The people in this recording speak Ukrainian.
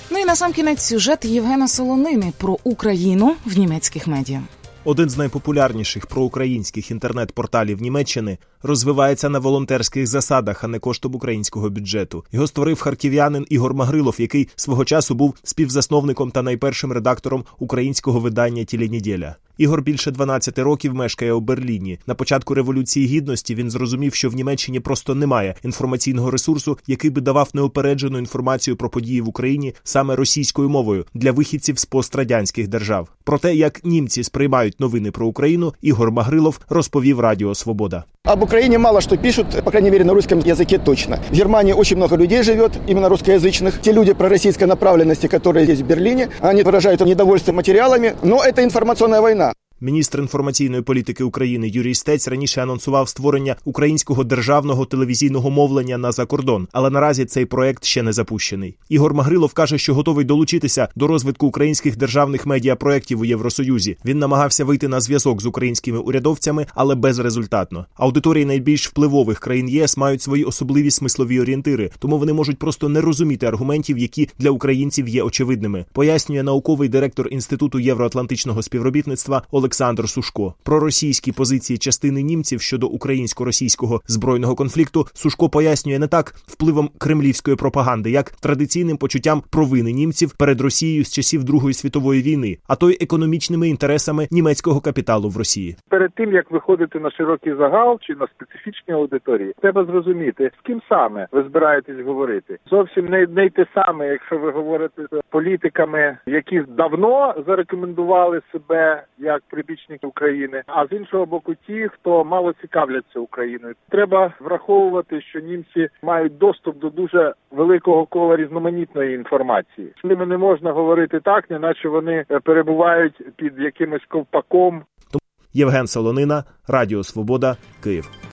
Ну і насамкінець сюжет Євгена Солонини про Україну в німецьких медіа. Один з найпопулярніших проукраїнських інтернет-порталів Німеччини розвивається на волонтерських засадах, а не коштом українського бюджету. Його створив харків'янин Ігор Магрилов, який свого часу був співзасновником та найпершим редактором українського видання «Теленеділя». Ігор більше 12 років мешкає у Берліні. На початку Революції Гідності він зрозумів, що в Німеччині просто немає інформаційного ресурсу, який би давав неупереджену інформацію про події в Україні саме російською мовою для вихідців з пострадянських держав. Про те, як німці сприймають новини про Україну, Ігор Магрилов розповів Радіо Свобода. Об Украине мало что пишут, по крайней мере, на русском языке точно. В Германии очень много людей живет, именно русскоязычных. Те люди пророссийской направленности, которые здесь в Берлине, они выражают недовольство материалами, но это информационная война. Міністр інформаційної політики України Юрій Стець раніше анонсував створення українського державного телевізійного мовлення на закордон, але наразі цей проект ще не запущений. Ігор Магрилов каже, що готовий долучитися до розвитку українських державних медіапроєктів у Євросоюзі. Він намагався вийти на зв'язок з українськими урядовцями, але безрезультатно. Аудиторії найбільш впливових країн ЄС мають свої особливі смислові орієнтири, тому вони можуть просто не розуміти аргументів, які для українців є очевидними, пояснює науковий директор Інституту євроатлантичного співробітництва Олександр Сушко. Про російські позиції частини німців щодо українсько-російського збройного конфлікту Сушко пояснює не так впливом кремлівської пропаганди, як традиційним почуттям провини німців перед Росією з часів Другої світової війни, а то й економічними інтересами німецького капіталу в Росії. Перед тим, як виходити на широкий загал чи на специфічні аудиторії, треба зрозуміти, з ким саме ви збираєтесь говорити. Зовсім не й те саме, якщо ви говорите з політиками, які давно зарекомендували себе як прибічники України, а з іншого боку ті, хто мало цікавляться Україною. Треба враховувати, що німці мають доступ до дуже великого кола різноманітної інформації. З ними не можна говорити так, неначе вони перебувають під якимось ковпаком. Євген Солонина, Радіо Свобода, Київ.